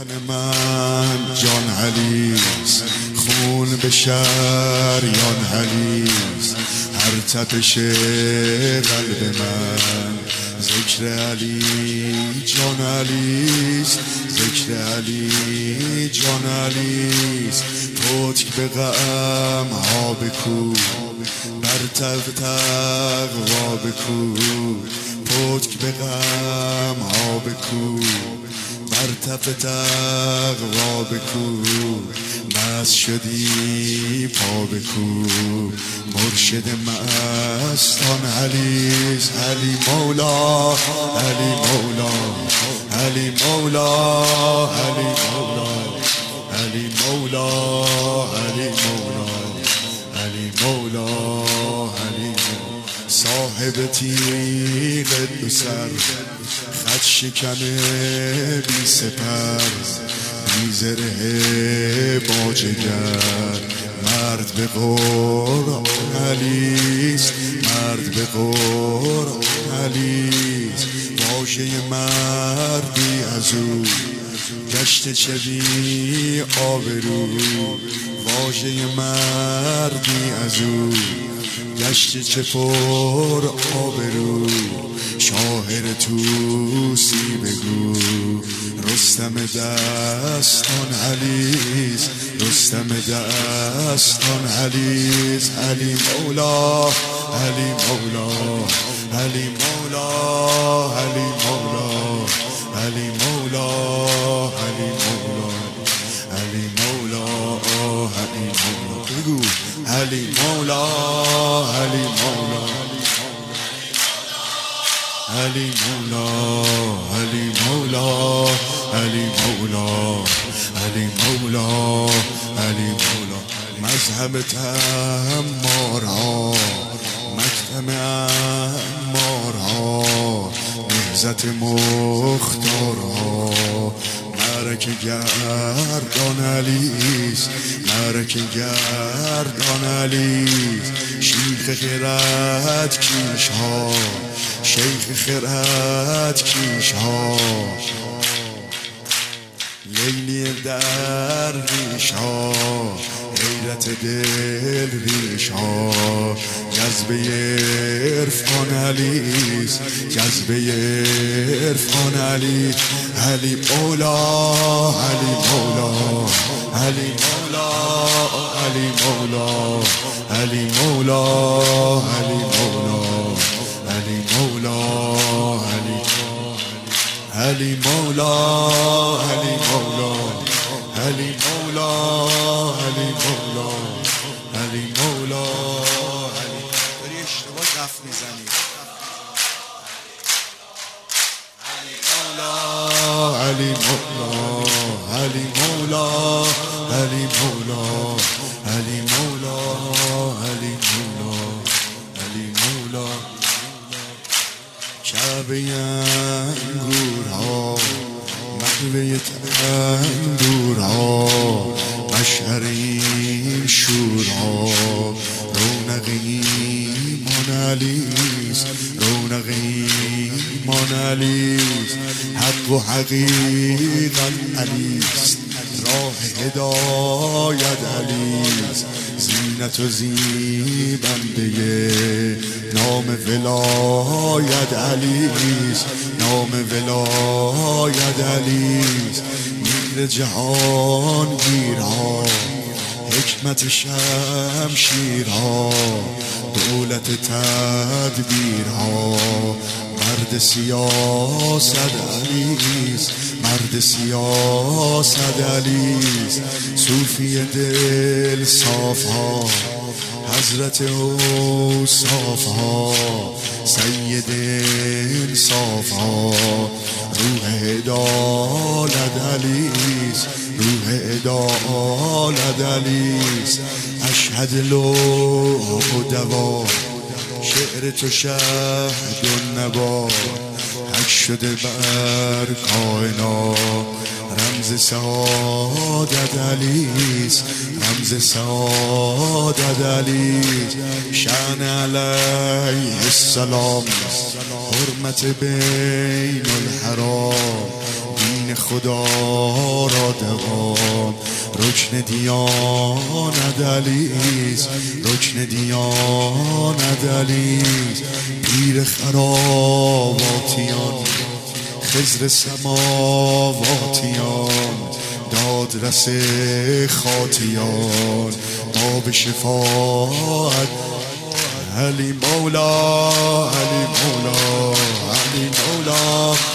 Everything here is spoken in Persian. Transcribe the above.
تن من جان علیست، خون به شریان علیست، هر تپش قلب من ذکر علی جان علیست، ذکر علی جان علیست. پتک به غم ها بکو، بر تقوا بکو، پتک به غم ها بکو، بر تقوا بکو. مست شدی پا بکو، مرشد مستان علیست. علی مولا، علی مولا، علی مولا، علی مولا، علی مولا، علی مولا، علی مولا، علی مولا. صاحب تیغ دو سر، خط شکن بی سپر، بی زره با جگر، مرد به قرآن علیست، مرد به قرآن علیست. واژه مردی از او گشت چه بی آبرو، واژه مردی از او گشت چه پر آبرو. شاعر توسی بگو، رستم دستان علیست، رستم دستان علیست. علی مولا، علی مولا، علی مولا، علی مولا، علی مولا، علی مولا، علی مولا، علی مولا. بگو علی مولا، علی مولا، علی مولا، علی مولا، علی مولا، علی مولا، علی مولا. مذهب تمارها، مکتم امارها، نهضت مختارها، مرک گردان علیست، مرک گردان علیست. شیخ خرد کیش ها، شیخ خرد کیش ها، لیلی در ریش ها، غیرت دل ریش ها. جذبه عرفان علیست، جذبه عرفان علی. علی مولا، علی مولا، علی مولا، علی مولا، علی مولا، علی مولا، علی مولا، علی علی مولا، علی مولا، علی مولا، علی مولا، علی مولا. داری اشتباه کف میزنی. علی مولا، علی مولا، علی مولا، علی مولا، علی مولا، علی مولا، علی مولا. کعبه انگورها، مقوله تندورها، مشعر این شورها، رونق ایمان علیست، رونق ایمان علیست. حق و حقیقت علیست، راه هدایت علیست. زینت و زیبنده نام ولایت علیست، نام ولایت علیست. میر جهان گیرها، حکمت شمشیرها، دولت تدبیرها. مرد سیاست علیست، مرد سیاست علیست. صوفی دل صاف ها، حضرت اوصاف ها، سید انصاف ها. روح عدالت علیست، روح عدالت علیست. اشهد لوح و دوام، شعر تو شهد و نوا. حک شده بر کائنات، رمز سعادت علیست، رمز سعادت علیست. شأن علیه السلام، حرمت بین الحرام. دین دین خدا را دوام. رکن دیانت علیست، رکن دیانت علیست. پیر خراباتیان، خضر سماواتیان، دادرس خاطیان، باب شفاعت. علی مولا، علی مولا، علی مولا.